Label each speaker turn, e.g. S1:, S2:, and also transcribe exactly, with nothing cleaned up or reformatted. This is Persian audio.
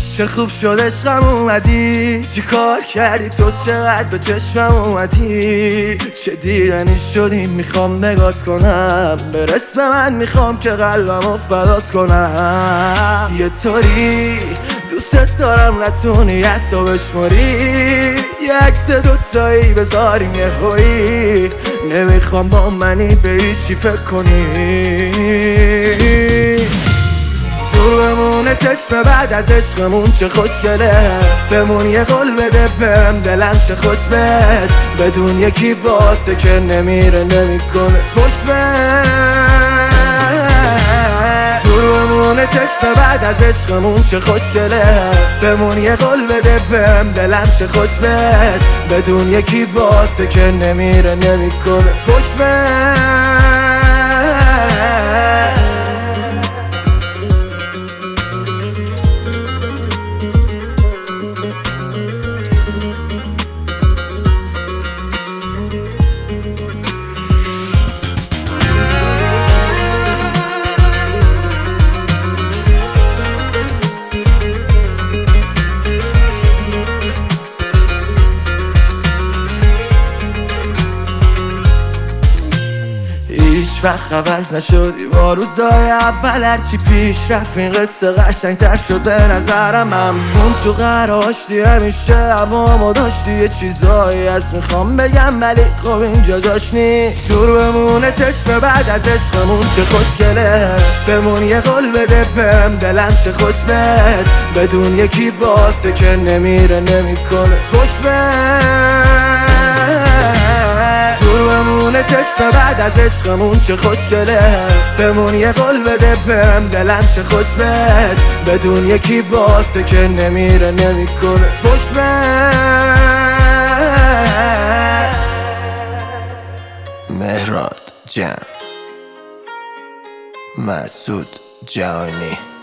S1: چه خوب شد عشقم اومدی، چی کار کردی تو چقدر به چشمم اومدی. چه دیدنی شدی میخوام نگات کنم، برس به من میخوام که قلبمو فدات کنم. یه طوری دوست دارم نتونی حتی بشماری، یه عکس دوتایی بذاریم یه هایی. نمیخوام با منی به هیچی فکر کنی، دور بمونه چشم بعد از عشقمون چه خوشگله. بمون یه قول بده بهم دلم چه خوش بهت، بدون یکی باته که نمیره نمیکنه پشت بهت. دور بمونه چشم بعد از عشقمون چه خوشگله. بمون یه قول بده بهم دلم چه خوش بهت، بدون یکی باته که نمیره نمیکنه پشت بهت. هیچ وقت عوض نشدی با روزای اول، هرچی پیش رفت این قصه قشنگتر شد به نظرم. همون تو قراشتی همیشه هوامو داشتی، یه چیزایی هست میخوام بگم ولی خب اینجا جاش نی. دور بمونه چشم بعد از عشقمون چه خوشگله. بمون یه قول بده بهم دلم چه خوش بهت، بدون یکی باته که نمیره نمیکنه پشت بهت. دور بمونه چشم بعد از عشقمون چه خوشگله. بمون یه قول بده بهم دلم چه خوش بهت، بدون یکی باته که نمیره نمیکنه پشت بهت. مهراد جمع، مسعود جهانی.